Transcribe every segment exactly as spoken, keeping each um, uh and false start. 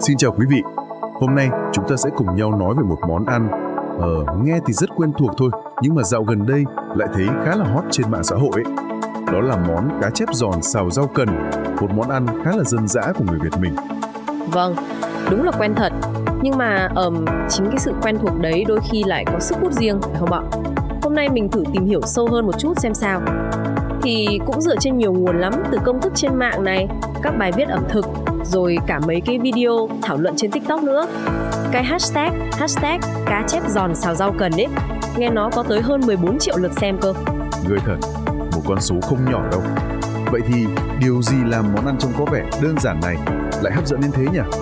Xin chào quý vị. Hôm nay chúng ta sẽ cùng nhau nói về một món ăn ờ, nghe thì rất quen thuộc thôi, nhưng mà dạo gần đây lại thấy khá là hot trên mạng xã hội ấy. Đó là món cá chép giòn xào rau cần, một món ăn khá là dân dã của người Việt mình. Vâng, đúng là quen thật. Nhưng mà um, chính cái sự quen thuộc đấy đôi khi lại có sức hút riêng, phải không ạ? Hôm nay mình thử tìm hiểu sâu hơn một chút xem sao. Thì cũng dựa trên nhiều nguồn lắm, từ công thức trên mạng này, các bài viết ẩm thực, rồi cả mấy cái video thảo luận trên TikTok nữa. Cái hashtag, hashtag cá chép giòn xào rau cần ấy, nghe nó có tới hơn mười bốn triệu lượt xem cơ. Người thật, một con số không nhỏ đâu. Vậy thì điều gì làm món ăn trông có vẻ đơn giản này lại hấp dẫn đến thế nhỉ?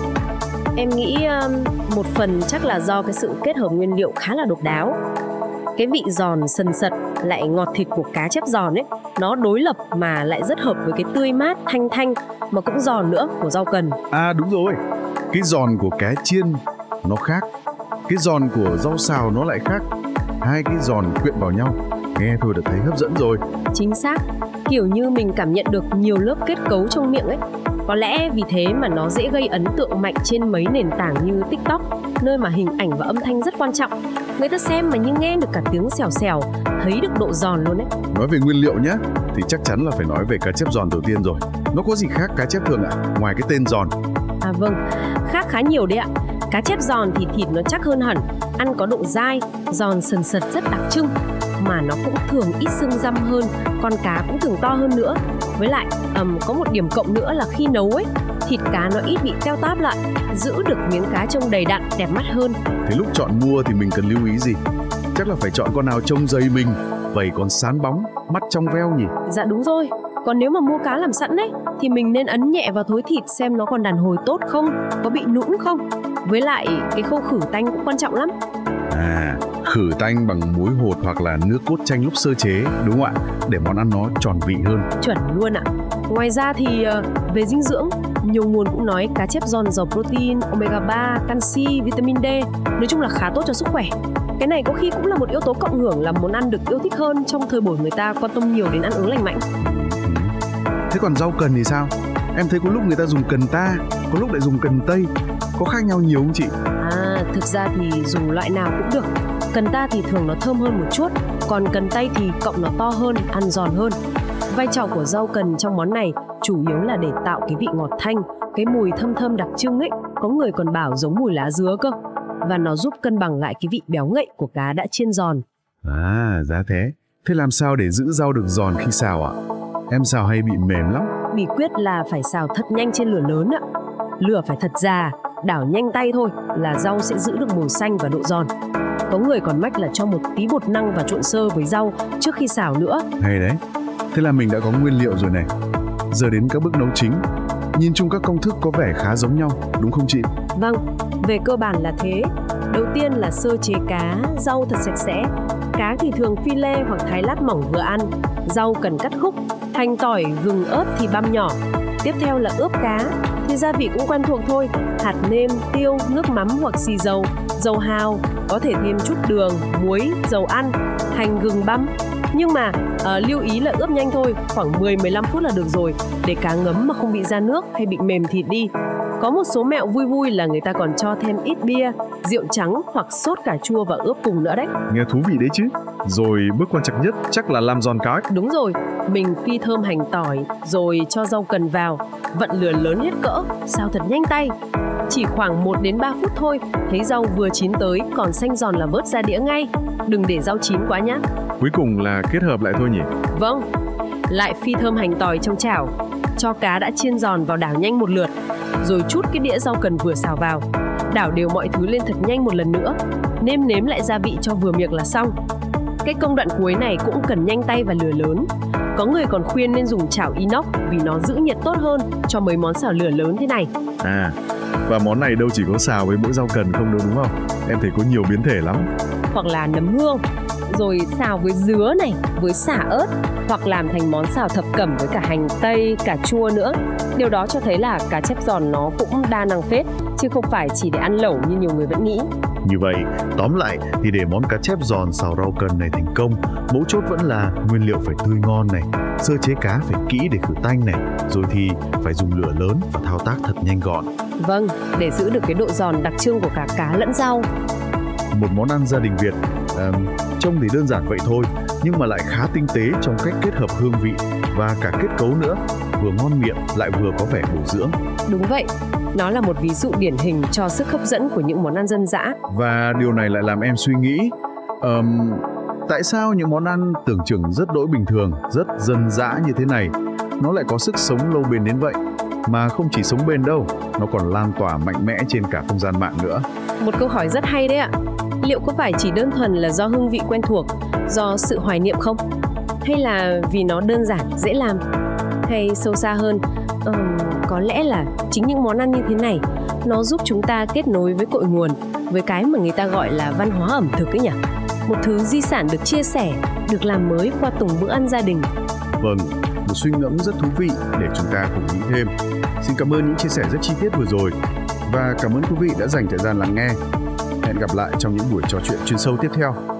Em nghĩ um, một phần chắc là do cái sự kết hợp nguyên liệu khá là độc đáo. Cái vị giòn sần sật lại ngọt thịt của cá chép giòn ấy, nó đối lập mà lại rất hợp với cái tươi mát thanh thanh mà cũng giòn nữa của rau cần. À đúng rồi, cái giòn của cá chiên nó khác, cái giòn của rau xào nó lại khác. Hai cái giòn quyện vào nhau, nghe thôi đã thấy hấp dẫn rồi. Chính xác, kiểu như mình cảm nhận được nhiều lớp kết cấu trong miệng ấy. Có lẽ vì thế mà nó dễ gây ấn tượng mạnh trên mấy nền tảng như TikTok, nơi mà hình ảnh và âm thanh rất quan trọng. Người ta xem mà như nghe được cả tiếng xèo xèo, thấy được độ giòn luôn đấy. Nói về nguyên liệu nhé, thì chắc chắn là phải nói về cá chép giòn đầu tiên rồi. Nó có gì khác cá chép thường ạ, à? Ngoài cái tên giòn? À vâng, khác khá nhiều đấy ạ. Cá chép giòn thì thịt nó chắc hơn hẳn, ăn có độ dai, giòn sần sật rất đặc trưng. Mà nó cũng thường ít xương răm hơn, con cá cũng thường to hơn nữa. Với lại um, có một điểm cộng nữa là khi nấu ấy, thịt cá nó ít bị teo táp lại, giữ được miếng cá trông đầy đặn, đẹp mắt hơn. Thế lúc chọn mua thì mình cần lưu ý gì? Chắc là phải chọn con nào trông dày mình, vảy còn sáng bóng, mắt trong veo nhỉ? Dạ đúng rồi. Còn nếu mà mua cá làm sẵn ấy, thì mình nên ấn nhẹ vào thối thịt xem nó còn đàn hồi tốt không, có bị nũng không. Với lại cái khâu khử tanh cũng quan trọng lắm. À, khử tanh bằng muối hột hoặc là nước cốt chanh lúc sơ chế, đúng không ạ? Để món ăn nó tròn vị hơn. Chuẩn luôn ạ. Ngoài ra thì về dinh dưỡng, nhiều nguồn cũng nói cá chép giòn giàu protein, omega ba, canxi, vitamin D. Nói chung là khá tốt cho sức khỏe. Cái này có khi cũng là một yếu tố cộng hưởng làm món ăn được yêu thích hơn trong thời buổi người ta quan tâm nhiều đến ăn uống lành mạnh. Thế còn rau cần thì sao? Em thấy có lúc người ta dùng cần ta, có lúc lại dùng cần tây. Có khác nhau nhiều không chị? À, thực ra thì dùng loại nào cũng được. Cần ta thì thường nó thơm hơn một chút, còn cần tây thì cọng nó to hơn, ăn giòn hơn. Vai trò của rau cần trong món này chủ yếu là để tạo cái vị ngọt thanh, cái mùi thơm thơm đặc trưng ấy. Có người còn bảo giống mùi lá dứa cơ. Và nó giúp cân bằng lại cái vị béo ngậy của cá đã chiên giòn. À, giá thế. Thế làm sao để giữ rau được giòn khi xào ạ? Em xào hay bị mềm lắm. Bí quyết là phải xào thật nhanh trên lửa lớn ạ. Lửa phải thật già, đảo nhanh tay thôi là rau sẽ giữ được màu xanh và độ giòn. Có người còn mách là cho một tí bột năng và trộn sơ với rau trước khi xào nữa. Hay đấy. Thế là mình đã có nguyên liệu rồi này. Giờ đến các bước nấu chính. Nhìn chung các công thức có vẻ khá giống nhau, đúng không chị? Vâng, về cơ bản là thế. Đầu tiên là sơ chế cá, rau thật sạch sẽ. Cá thì thường phi lê hoặc thái lát mỏng vừa ăn. Rau cần cắt khúc. Hành, tỏi, gừng, ớt thì băm nhỏ. Tiếp theo là ướp cá. Thì gia vị cũng quen thuộc thôi. Hạt nêm, tiêu, nước mắm hoặc xì dầu, dầu hào. Có thể thêm chút đường, muối, dầu ăn, hành, gừng băm. Nhưng mà uh, lưu ý là ướp nhanh thôi, khoảng mười đến mười lăm phút là được rồi, để cá ngấm mà không bị ra nước hay bị mềm thịt đi. Có một số mẹo vui vui là người ta còn cho thêm ít bia, rượu trắng hoặc sốt cà chua và ướp cùng nữa đấy. Nghe thú vị đấy chứ. Rồi bước quan trọng nhất chắc là làm giòn cá. Đúng rồi, mình phi thơm hành tỏi rồi cho rau cần vào, vặn lửa lớn hết cỡ, xào thật nhanh tay. Chỉ khoảng một đến ba phút thôi, thấy rau vừa chín tới, còn xanh giòn là vớt ra đĩa ngay. Đừng để rau chín quá nhá. Cuối cùng là kết hợp lại thôi nhỉ? Vâng, lại phi thơm hành tỏi trong chảo, cho cá đã chiên giòn vào đảo nhanh một lượt, rồi trút cái đĩa rau cần vừa xào vào. Đảo đều mọi thứ lên thật nhanh một lần nữa, nêm nếm lại gia vị cho vừa miệng là xong. Cái công đoạn cuối này cũng cần nhanh tay và lửa lớn. Có người còn khuyên nên dùng chảo inox vì nó giữ nhiệt tốt hơn cho mấy món xào lửa lớn thế này. À, và món này đâu chỉ có xào với mỗi rau cần không đâu đúng không? Em thấy có nhiều biến thể lắm. Hoặc là nấm hương, rồi xào với dứa này, với sả ớt, hoặc làm thành món xào thập cẩm với cả hành tây, cà chua nữa. Điều đó cho thấy là cá chép giòn nó cũng đa năng phết. chứ không phải chỉ để ăn lẩu như nhiều người vẫn nghĩ. Như vậy, tóm lại thì để món cá chép giòn xào rau cần này thành công, mấu chốt vẫn là nguyên liệu phải tươi ngon này, sơ chế cá phải kỹ để khử tanh này, rồi thì phải dùng lửa lớn và thao tác thật nhanh gọn. Vâng, để giữ được cái độ giòn đặc trưng của cả cá lẫn rau. Một món ăn gia đình Việt, à, trông thì đơn giản vậy thôi, nhưng mà lại khá tinh tế trong cách kết hợp hương vị và cả kết cấu nữa, vừa ngon miệng lại vừa có vẻ bổ dưỡng. Đúng vậy, nó là một ví dụ điển hình cho sức hấp dẫn của những món ăn dân dã. Và điều này lại làm em suy nghĩ, um, tại sao những món ăn tưởng chừng rất đỗi bình thường, rất dân dã như thế này, nó lại có sức sống lâu bền đến vậy? Mà không chỉ sống bền đâu, nó còn lan tỏa mạnh mẽ trên cả không gian mạng nữa. Một câu hỏi rất hay đấy ạ. Liệu có phải chỉ đơn thuần là do hương vị quen thuộc, do sự hoài niệm không? Hay là vì nó đơn giản, dễ làm? Hay sâu xa hơn, um, có lẽ là chính những món ăn như thế này, nó giúp chúng ta kết nối với cội nguồn, với cái mà người ta gọi là văn hóa ẩm thực ấy nhỉ? Một thứ di sản được chia sẻ, được làm mới qua từng bữa ăn gia đình. Vâng, một suy ngẫm rất thú vị để chúng ta cùng nghĩ thêm. Xin cảm ơn những chia sẻ rất chi tiết vừa rồi và cảm ơn quý vị đã dành thời gian lắng nghe. Hẹn gặp lại trong những buổi trò chuyện chuyên sâu tiếp theo.